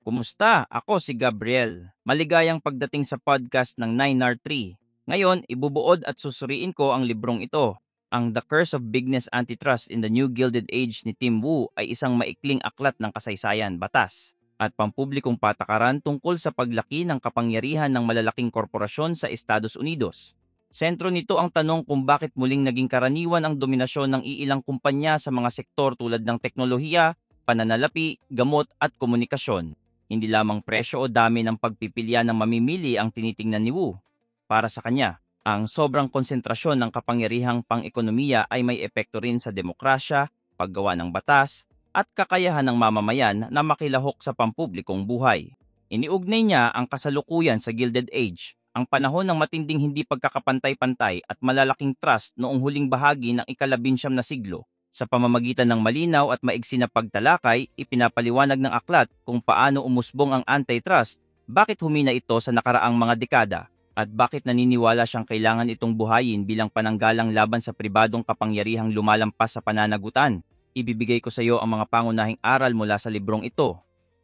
Kumusta? Ako si Gabriel. Maligayang pagdating sa podcast ng 9R3. Ngayon, ibubuod at susuriin ko ang librong ito. Ang The Curse of Bigness Antitrust in the New Gilded Age ni Tim Wu ay isang maikling aklat ng kasaysayan, batas, at pampublikong patakaran tungkol sa paglaki ng kapangyarihan ng malalaking korporasyon sa Estados Unidos. Sentro nito ang tanong kung bakit muling naging karaniwan ang dominasyon ng iilang kumpanya sa mga sektor tulad ng teknolohiya, pananalapi, gamot at komunikasyon. Hindi lamang presyo o dami ng pagpipilian ng mamimili ang tinitingnan ni Wu. Para sa kanya, ang sobrang konsentrasyon ng kapangyarihang pang-ekonomiya ay may epekto rin sa demokrasya, paggawa ng batas, at kakayahan ng mamamayan na makilahok sa pampublikong buhay. Iniugnay niya ang kasalukuyan sa Gilded Age, ang panahon ng matinding hindi pagkakapantay-pantay at malalaking trust noong huling bahagi ng ika-19 na siglo. Sa pamamagitan ng malinaw at maigsi na pagtalakay, ipinapaliwanag ng aklat kung paano umusbong ang antitrust, bakit humina ito sa nakaraang mga dekada, at bakit naniniwala siyang kailangan itong buhayin bilang pananggalang laban sa pribadong kapangyarihang lumalampas sa pananagutan. Ibibigay ko sa iyo ang mga pangunahing aral mula sa librong ito.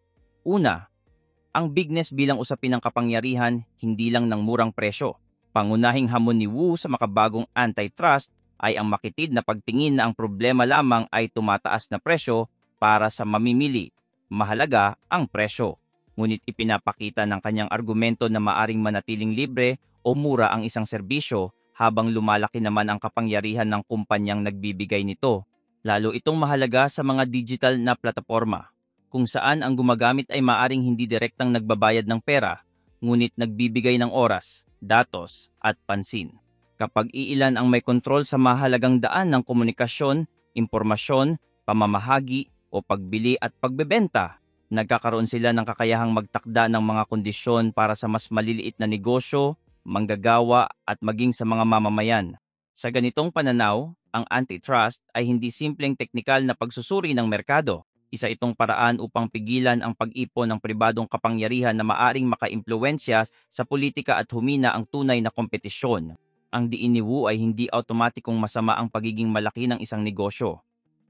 Una, ang bigness bilang usapin ng kapangyarihan, hindi lang ng murang presyo. Pangunahing hamon ni Wu sa makabagong antitrust ay ang makitid na pagtingin na ang problema lamang ay tumataas na presyo para sa mamimili. Mahalaga ang presyo. Ngunit ipinapakita ng kanyang argumento na maaring manatiling libre o mura ang isang serbisyo habang lumalaki naman ang kapangyarihan ng kumpanyang nagbibigay nito. Lalo itong mahalaga sa mga digital na plataforma, kung saan ang gumagamit ay maaring hindi direktang nagbabayad ng pera, ngunit nagbibigay ng oras, datos at pansin. Kapag iilan ang may kontrol sa mahalagang daan ng komunikasyon, impormasyon, pamamahagi o pagbili at pagbebenta, nagkakaroon sila ng kakayahang magtakda ng mga kondisyon para sa mas maliliit na negosyo, manggagawa at maging sa mga mamamayan. Sa ganitong pananaw, ang antitrust ay hindi simpleng teknikal na pagsusuri ng merkado. Isa itong paraan upang pigilan ang pag-ipon ng pribadong kapangyarihan na maaring makaimpluwensya sa politika at humina ang tunay na kompetisyon. Ang diin ni Wu ay hindi automatikong masama ang pagiging malaki ng isang negosyo.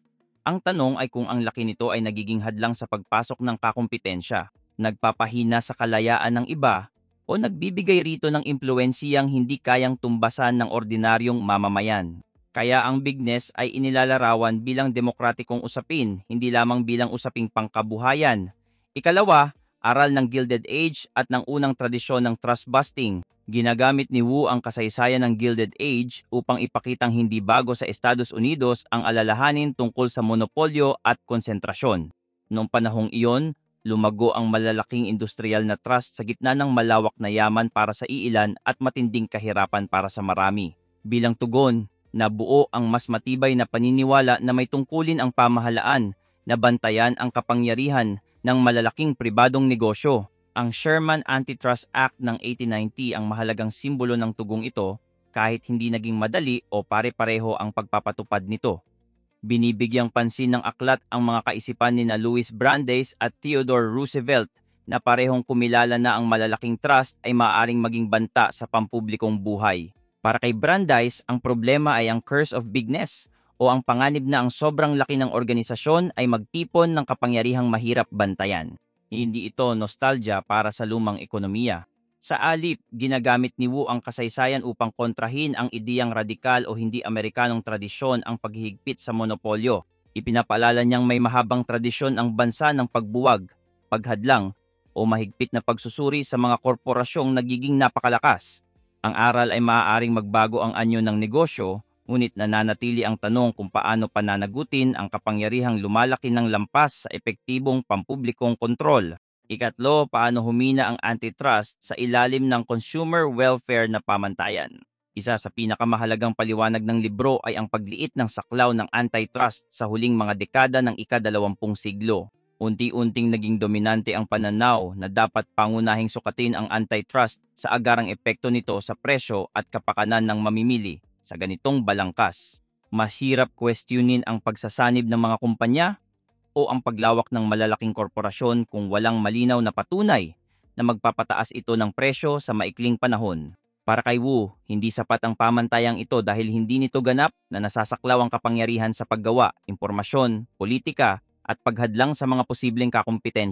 Ang tanong ay kung ang laki nito ay nagiging hadlang sa pagpasok ng kakumpetensya, nagpapahina sa kalayaan ng iba, o nagbibigay rito ng impluwensiyang hindi kayang tumbasan ng ordinaryong mamamayan. Kaya ang bigness ay inilalarawan bilang demokratikong usapin, hindi lamang bilang usaping pangkabuhayan. Ikalawa, aral ng Gilded Age at ng unang tradisyon ng trust busting. Ginagamit ni Wu ang kasaysayan ng Gilded Age upang ipakitang hindi bago sa Estados Unidos ang alalahanin tungkol sa monopolyo at konsentrasyon. Noong panahong iyon, lumago ang malalaking industrial na trust sa gitna ng malawak na yaman para sa iilan at matinding kahirapan para sa marami. Bilang tugon, nabuo ang mas matibay na paniniwala na may tungkulin ang pamahalaan na bantayan ang kapangyarihan ng malalaking pribadong negosyo. Ang Sherman Antitrust Act ng 1890 ang mahalagang simbolo ng tugong ito kahit hindi naging madali o pare-pareho ang pagpapatupad nito. Binibigyang pansin ng aklat ang mga kaisipan ni na Louis Brandeis at Theodore Roosevelt na parehong kumilala na ang malalaking trust ay maaaring maging banta sa pampublikong buhay. Para kay Brandeis, ang problema ay ang curse of bigness o ang panganib na ang sobrang laki ng organisasyon ay magtipon ng kapangyarihang mahirap bantayan. Hindi ito nostalgia para sa lumang ekonomiya. Sa alip, ginagamit ni Wu ang kasaysayan upang kontrahin ang ideyang radikal o hindi Amerikanong tradisyon ang paghihigpit sa monopolyo. Ipinapaalala niyang may mahabang tradisyon ang bansa ng pagbuwag, paghadlang, o mahigpit na pagsusuri sa mga korporasyong nagiging napakalakas. Ang aral ay maaaring magbago ang anyo ng negosyo, ngunit nananatili ang tanong kung paano pananagutin ang kapangyarihang lumalaki ng lampas sa epektibong pampublikong kontrol. Ikatlo, paano humina ang antitrust sa ilalim ng consumer welfare na pamantayan. Isa sa pinakamahalagang paliwanag ng libro ay ang pagliit ng saklaw ng antitrust sa huling mga dekada ng ika-20 siglo. Unti-unting naging dominante ang pananaw na dapat pangunahing sukatin ang antitrust sa agarang epekto nito sa presyo at kapakanan ng mamimili. Sa ganitong balangkas, mahirap questionin ang pagsasanib ng mga kumpanya o ang paglawak ng malalaking korporasyon kung walang malinaw na patunay na magpapataas ito ng presyo sa maikling panahon. Para kay Wu, hindi sapat ang pamantayang ito dahil hindi nito ganap na nasasaklaw ang kapangyarihan sa paggawa, impormasyon, politika, at paghadlang sa mga posibleng kakumpetensya.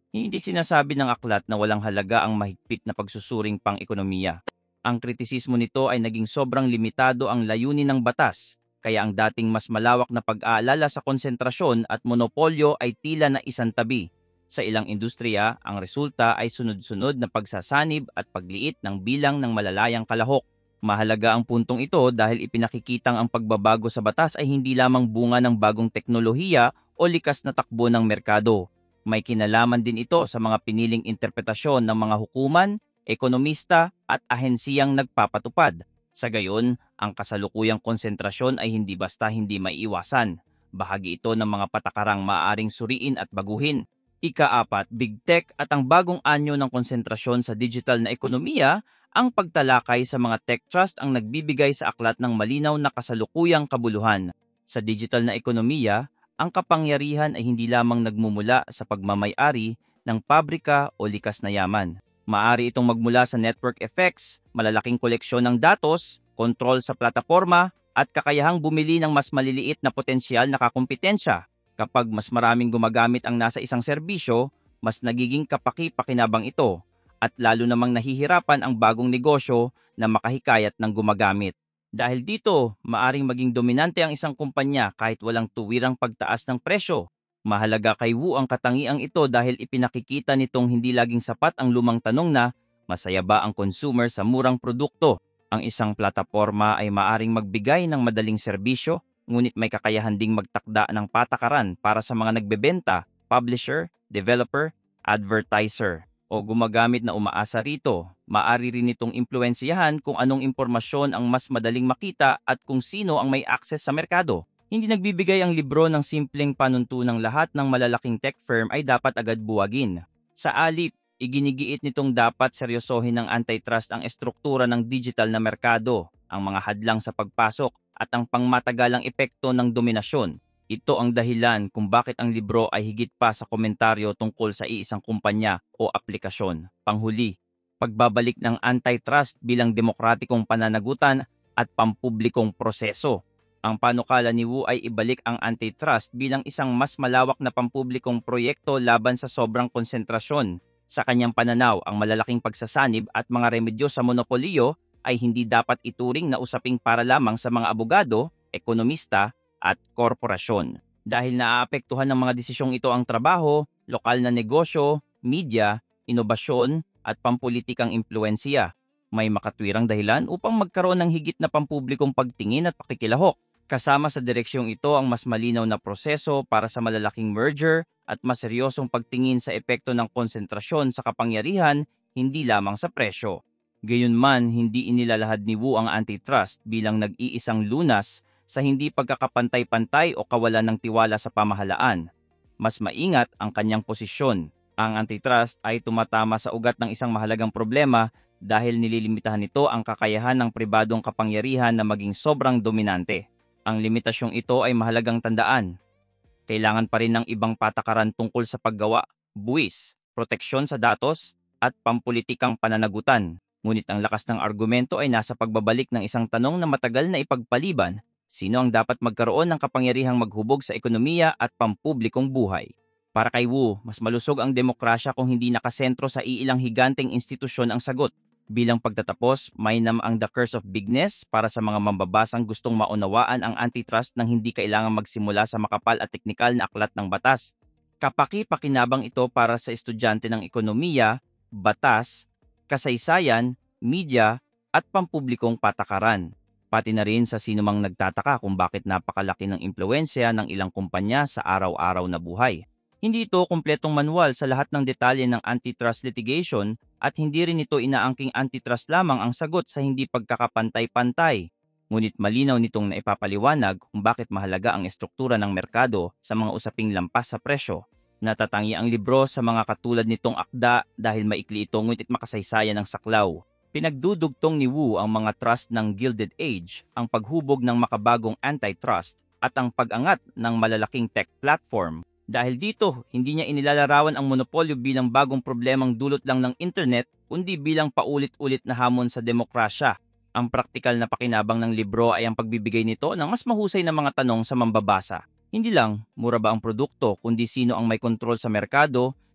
Hindi sinasabi ng aklat na walang halaga ang mahigpit na pagsusuring pang-ekonomiya. Ang kritisismo nito ay naging sobrang limitado ang layunin ng batas, kaya ang dating mas malawak na pag-aalala sa konsentrasyon at monopolyo ay tila na isantabi. Sa ilang industriya, ang resulta ay sunod-sunod na pagsasanib at pagliit ng bilang ng malalayang kalahok. Mahalaga ang puntong ito dahil ipinakikitang ang pagbabago sa batas ay hindi lamang bunga ng bagong teknolohiya o likas na takbo ng merkado. May kinalaman din ito sa mga piniling interpretasyon ng mga hukuman, ekonomista at ahensiyang nagpapatupad. Sa gayon, ang kasalukuyang konsentrasyon ay hindi basta hindi maiiwasan. Bahagi ito ng mga patakarang maaaring suriin at baguhin. Ika-apat, Big Tech at ang bagong anyo ng konsentrasyon sa digital na ekonomiya. Ang pagtalakay sa mga tech trust ang nagbibigay sa aklat ng malinaw na kasalukuyang kabuluhan. Sa digital na ekonomiya, ang kapangyarihan ay hindi lamang nagmumula sa pagmamay-ari ng pabrika o likas na yaman. Maaari itong magmula sa network effects, malalaking koleksyon ng datos, kontrol sa plataforma, at kakayahang bumili ng mas maliliit na potensyal na kakumpetensya. Kapag mas maraming gumagamit ang nasa isang serbisyo, mas nagiging kapaki-pakinabang ito at lalo namang nahihirapan ang bagong negosyo na makahikayat ng gumagamit. Dahil dito, maaring maging dominante ang isang kumpanya kahit walang tuwirang pagtaas ng presyo. Mahalaga kay Wu ang katangiang ito dahil ipinakikita nitong hindi laging sapat ang lumang tanong na masaya ba ang consumer sa murang produkto. Ang isang plataporma ay maaring magbigay ng madaling serbisyo, ngunit may kakayahan ding magtakda ng patakaran para sa mga nagbebenta, publisher, developer, advertiser o gumagamit na umaasa rito. Maaari rin itong impluwensyahan kung anong impormasyon ang mas madaling makita at kung sino ang may access sa merkado. Hindi nagbibigay ang libro ng simpleng panuntunang lahat ng malalaking tech firm ay dapat agad buwagin. Sa alip, iginigiit nitong dapat seryosohin ng antitrust ang estruktura ng digital na merkado, ang mga hadlang sa pagpasok at ang pangmatagalang epekto ng dominasyon. Ito ang dahilan kung bakit ang libro ay higit pa sa komentaryo tungkol sa iisang kumpanya o aplikasyon. Panghuli, pagbabalik ng antitrust bilang demokratikong pananagutan at pampublikong proseso. Ang panukala ni Wu ay ibalik ang antitrust bilang isang mas malawak na pampublikong proyekto laban sa sobrang konsentrasyon. Sa kanyang pananaw, ang malalaking pagsasanib at mga remedyo sa monopolyo ay hindi dapat ituring na usaping para lamang sa mga abogado, ekonomista, at korporasyon. Dahil naaapektuhan ng mga desisyong ito ang trabaho, lokal na negosyo, media, inobasyon, at pampulitikang impluensya. May makatwirang dahilan upang magkaroon ng higit na pampublikong pagtingin at pakikilahok. Kasama sa direksyong ito ang mas malinaw na proseso para sa malalaking merger at mas seryosong pagtingin sa epekto ng konsentrasyon sa kapangyarihan, hindi lamang sa presyo. Gayunman, hindi inilalahad ni Wu ang antitrust bilang nag-iisang lunas sa hindi pagkakapantay-pantay o kawalan ng tiwala sa pamahalaan. Mas maingat ang kanyang posisyon. Ang antitrust ay tumatama sa ugat ng isang mahalagang problema dahil nililimitahan nito ang kakayahan ng pribadong kapangyarihan na maging sobrang dominante. Ang limitasyong ito ay mahalagang tandaan. Kailangan pa rin ng ibang patakaran tungkol sa paggawa, buwis, proteksyon sa datos, at pampulitikang pananagutan. Ngunit ang lakas ng argumento ay nasa pagbabalik ng isang tanong na matagal na ipagpaliban. Sino ang dapat magkaroon ng kapangyarihang maghubog sa ekonomiya at pampublikong buhay? Para kay Wu, mas malusog ang demokrasya kung hindi nakasentro sa iilang higanteng institusyon ang sagot. Bilang pagtatapos, mainam ang The Curse of Bigness para sa mga mambabasang gustong maunawaan ang antitrust nang hindi kailangang magsimula sa makapal at teknikal na aklat ng batas. Kapaki-pakinabang ito para sa estudyante ng ekonomiya, batas, kasaysayan, media, at pampublikong patakaran. Pati na rin sa sinumang nagtataka kung bakit napakalaki ng impluwensya ng ilang kumpanya sa araw-araw na buhay. Hindi ito kumpletong manual sa lahat ng detalye ng antitrust litigation at hindi rin ito inaangking antitrust lamang ang sagot sa hindi pagkakapantay-pantay. Ngunit malinaw nitong naipapaliwanag kung bakit mahalaga ang estruktura ng merkado sa mga usaping lampas sa presyo. Natatangi ang libro sa mga katulad nitong akda dahil maikli ito ngunit makasaysayan ng saklaw. Pinagdudugtong ni Wu ang mga trust ng Gilded Age, ang paghubog ng makabagong antitrust, at ang pag-angat ng malalaking tech platform. Dahil dito, hindi niya inilalarawan ang monopolyo bilang bagong problemang dulot lang ng internet, kundi bilang paulit-ulit na hamon sa demokrasya. Ang praktikal na pakinabang ng libro ay ang pagbibigay nito ng mas mahusay na mga tanong sa mambabasa. Hindi lang, mura ba ang produkto, kundi sino ang may kontrol sa merkado,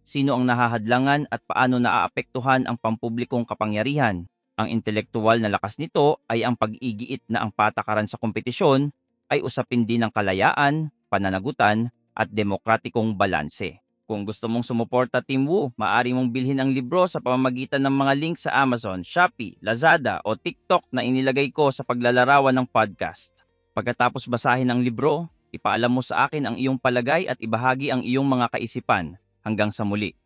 sino ang nahahadlangan at paano naaapektuhan ang pampublikong kapangyarihan. Ang intelektuwal na lakas nito ay ang pag-igiit na ang patakaran sa kompetisyon ay usapin din ng kalayaan, pananagutan, at demokratikong balanse. Kung gusto mong sumuporta Team Wu, maaari mong bilhin ang libro sa pamamagitan ng mga link sa Amazon, Shopee, Lazada o TikTok na inilagay ko sa paglalarawan ng podcast. Pagkatapos basahin ang libro, ipaalam mo sa akin ang iyong palagay at ibahagi ang iyong mga kaisipan. Hanggang sa muli.